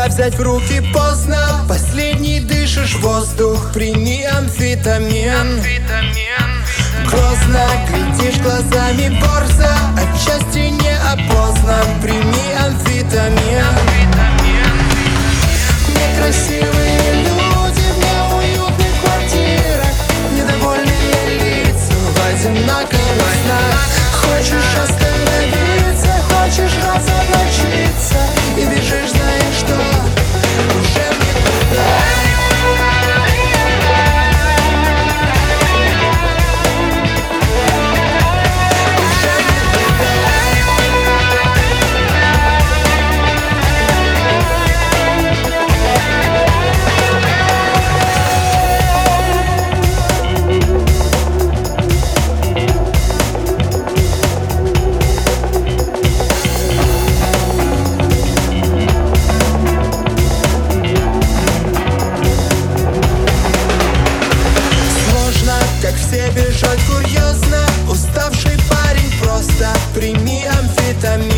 себя взять в руки поздно. Последний дышишь воздух, прими амфетамин. Грозно глядишь глазами борза, отчасти неопознан, прими амфетамин. Некрасивые люди в неуютных квартирах, недовольные лица в одиноких снах. Хочешь остановиться, хочешь разоблачиться, и бежишь, знаешь что, уже не туда. Как все бежать курьезно, уставший парень просто прими амфетамин.